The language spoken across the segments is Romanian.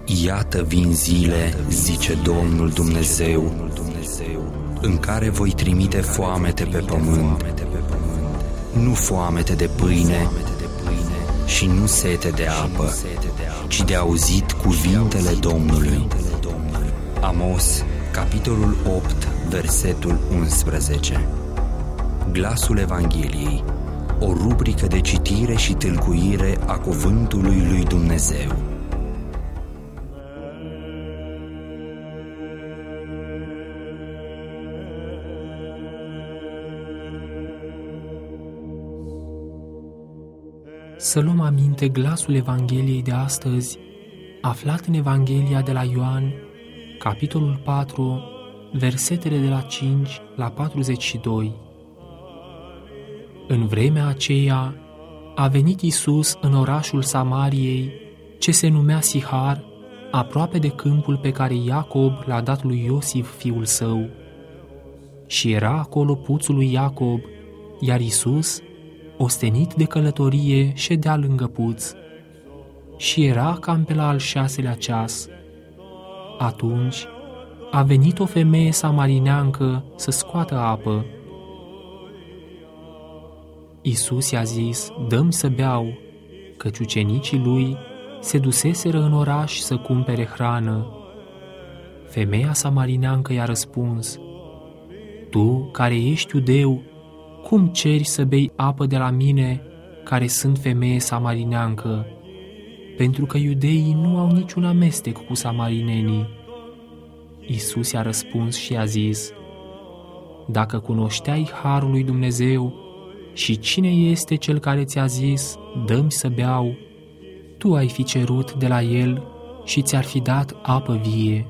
Iată vin zile, zice Domnul Dumnezeu, în care voi trimite foamete pe pământ, nu foamete de pâine și nu sete de apă, ci de auzit cuvintele Domnului. Amos, capitolul 8, versetul 11. Glasul Evangheliei, o rubrică de citire și tâlcuire a cuvântului lui Dumnezeu. Să luăm aminte glasul Evangheliei de astăzi, aflat în Evanghelia de la Ioan, capitolul 4, versetele de la 5 la 42. În vremea aceea a venit Iisus în orașul Samariei, ce se numea Sihar, aproape de câmpul pe care Iacob l-a dat lui Iosif, fiul său. Și era acolo puțul lui Iacob, iar Iisus, ostenit de călătorie, ședea lângă puț. Și era cam pe la al 6-lea ceas. Atunci a venit o femeie samarineancă să scoată apă. Iisus i-a zis: dă-mi să beau, căci ucenicii lui se duseseră în oraș să cumpere hrană. Femeia samarineancă i-a răspuns: tu, care ești iudeu, cum ceri să bei apă de la mine, care sunt femeie samarineancă? Pentru că iudeii nu au niciun amestec cu samarinenii. Iisus i-a răspuns și i-a zis: dacă cunoșteai harul lui Dumnezeu și cine este cel care ți-a zis, dă-mi să beau, tu ai fi cerut de la el și ți-ar fi dat apă vie.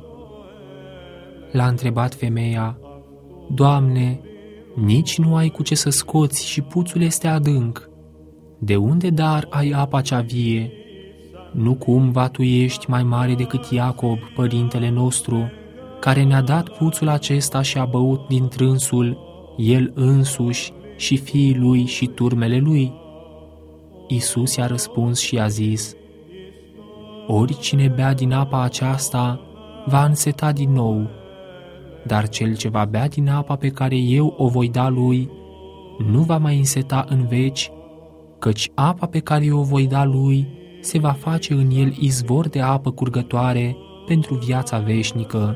L-a întrebat femeia: Doamne, nici nu ai cu ce să scoți și puțul este adânc. De unde dar ai apa cea vie? Nu cumva tu ești mai mare decât Iacob, părintele nostru, care ne-a dat puțul acesta și a băut din trânsul, el însuși și fiii lui și turmele lui? Iisus i-a răspuns și i-a zis: oricine bea din apa aceasta va înseta din nou, dar cel ce va bea din apa pe care eu o voi da lui nu va mai înseta în veci, căci apa pe care o voi da lui se va face în el izvor de apă curgătoare pentru viața veșnică.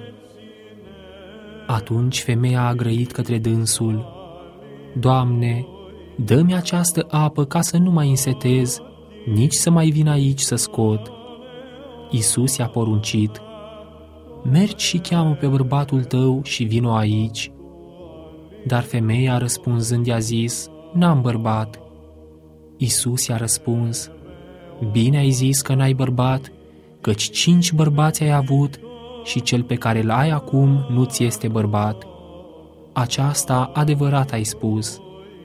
Atunci femeia a grăit către dânsul: Doamne, dă-mi această apă ca să nu mai însetez, nici să mai vin aici să scot. Iisus i-a poruncit: mergi și cheamă pe bărbatul tău și vino aici. Dar femeia, răspunzând, i-a zis: n-am bărbat. Iisus i-a răspuns: bine ai zis că n-ai bărbat, căci 5 bărbați ai avut și cel pe care l-ai acum nu ți este bărbat. Aceasta adevărat ai spus.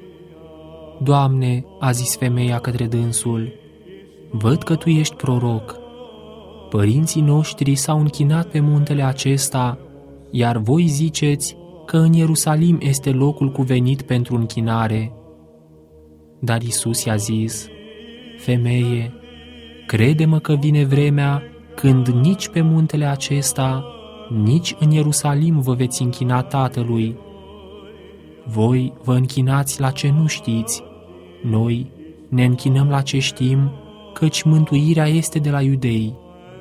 Doamne, a zis femeia către dânsul, văd că tu ești proroc. Părinții noștri s-au închinat pe muntele acesta, iar voi ziceți că în Ierusalim este locul cuvenit pentru închinare. Dar Iisus i-a zis: femeie, crede-mă că vine vremea când nici pe muntele acesta, nici în Ierusalim vă veți închina Tatălui. Voi vă închinați la ce nu știți, noi ne închinăm la ce știm, căci mântuirea este de la iudei.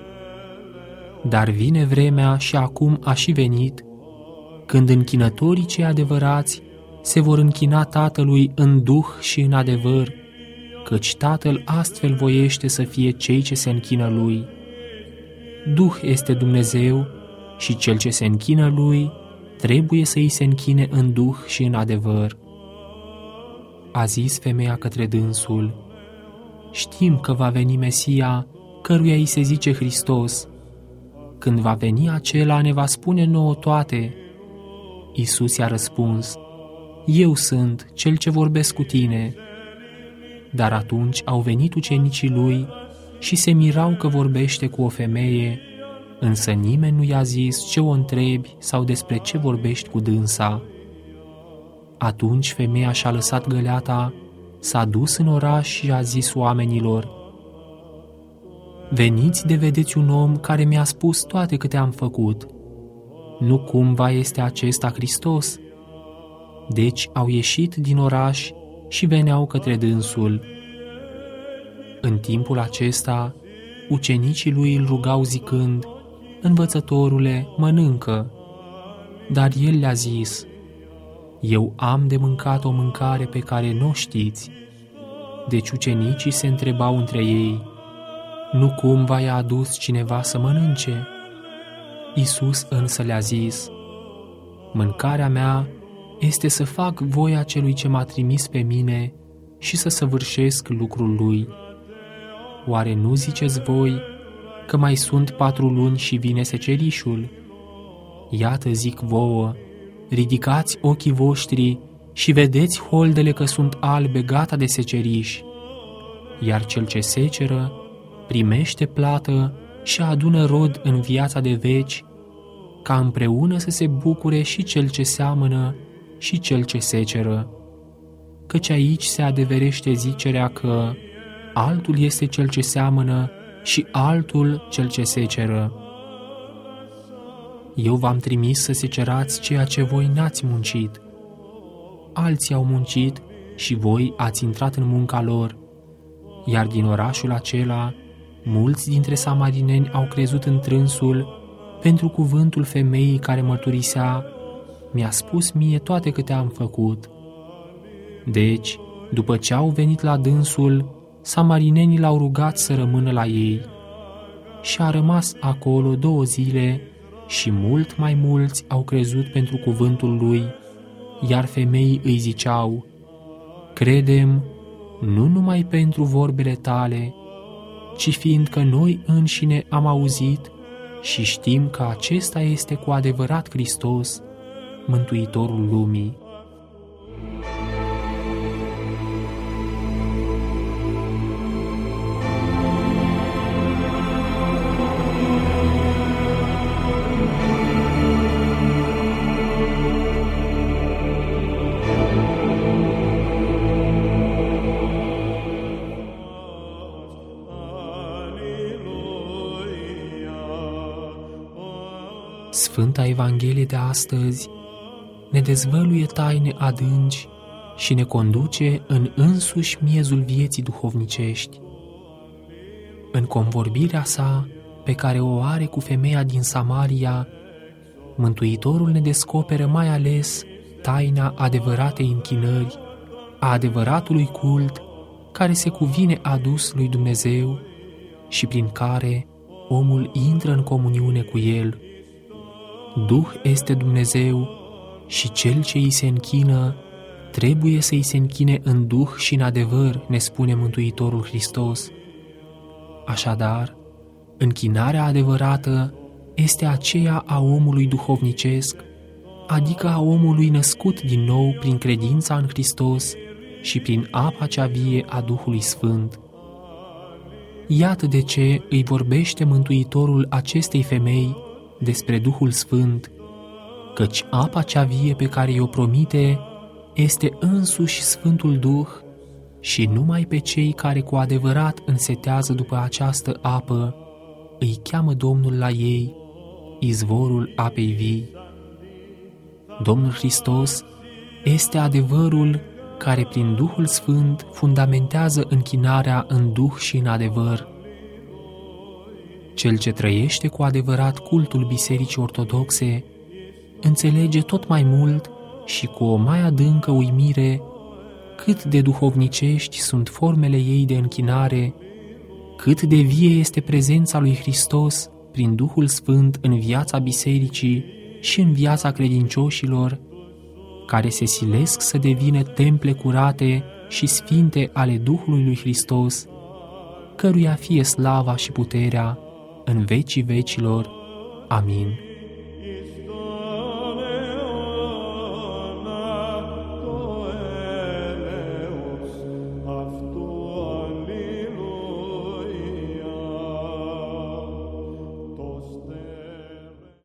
Dar vine vremea și acum a și venit, când închinătorii cei adevărați se vor închina Tatălui în duh și în adevăr, căci Tatăl astfel voiește să fie cei ce se închină Lui. Duh este Dumnezeu și cel ce se închină Lui trebuie să îi se închine în duh și în adevăr. A zis femeia către dânsul: știm că va veni Mesia, căruia îi se zice Hristos. Când va veni acela, ne va spune nouă toate. Iisus i-a răspuns: eu sunt cel ce vorbesc cu tine. Dar atunci au venit ucenicii lui și se mirau că vorbește cu o femeie, însă nimeni nu i-a zis ce o întrebi sau despre ce vorbești cu dânsa. Atunci femeia și-a lăsat găleata, s-a dus în oraș și a zis oamenilor: veniți de vedeți un om care mi-a spus toate câte am făcut. Nu cumva este acesta Hristos?" Deci au ieșit din oraș și veneau către dânsul. În timpul acesta, ucenicii lui îl rugau zicând: Învățătorule, mănâncă. Dar el le-a zis: Eu am de mâncat o mâncare pe care nu o știți. Deci ucenicii se întrebau între ei: Nu cumva i-a adus cineva să mănânce? Iisus însă le-a zis: Mâncarea mea este să fac voia celui ce m-a trimis pe mine și să săvârșesc lucrul lui. Oare nu ziceți voi că mai sunt 4 luni și vine secerișul? Iată zic vouă, ridicați ochii voștri și vedeți holdele că sunt albe gata de seceriș, iar cel ce seceră primește plată și adună rod în viața de veci, ca împreună să se bucure și cel ce seamănă și cel ce seceră. Căci aici se adeverește zicerea că altul este cel ce seamănă și altul cel ce seceră. Eu v-am trimis să secerați ceea ce voi n-ați muncit. Alții au muncit și voi ați intrat în munca lor, iar din orașul acela mulți dintre samarineni au crezut în trânsul pentru cuvântul femeii care mărturisea: Mi-a spus mie toate câte am făcut. Deci, după ce au venit la dânsul, samarinenii l-au rugat să rămână la ei. Și a rămas acolo 2 zile și mult mai mulți au crezut pentru cuvântul lui, iar femeii îi ziceau: Credem, nu numai pentru vorbele tale, ci fiindcă noi înșine am auzit și știm că acesta este cu adevărat Hristos, Mântuitorul lumii. Sfânta Evanghelie de astăzi ne dezvăluie taine adânci și ne conduce în însuși miezul vieții duhovnicești. În convorbirea sa, pe care o are cu femeia din Samaria, Mântuitorul ne descoperă mai ales taina adevăratei închinări, a adevăratului cult care se cuvine adus lui Dumnezeu și prin care omul intră în comuniune cu El. Duh este Dumnezeu și cel ce îi se închină trebuie să îi se închine în duh și în adevăr, ne spune Mântuitorul Hristos. Așadar, închinarea adevărată este aceea a omului duhovnicesc, adică a omului născut din nou prin credința în Hristos și prin apa cea vie a Duhului Sfânt. Iată de ce îi vorbește Mântuitorul acestei femei despre Duhul Sfânt, căci apa cea vie pe care i-o promite este însuși Sfântul Duh și numai pe cei care cu adevărat însetează după această apă îi cheamă Domnul la ei, izvorul apei vii. Domnul Hristos este adevărul care prin Duhul Sfânt fundamentează închinarea în Duh și în adevăr. Cel ce trăiește cu adevărat cultul Bisericii Ortodoxe înțelege tot mai mult și cu o mai adâncă uimire cât de duhovnicești sunt formele ei de închinare, cât de vie este prezența lui Hristos prin Duhul Sfânt în viața Bisericii și în viața credincioșilor, care se silesc să devină temple curate și sfinte ale Duhului lui Hristos, căruia fie slava și puterea în vecii vecilor. Amin.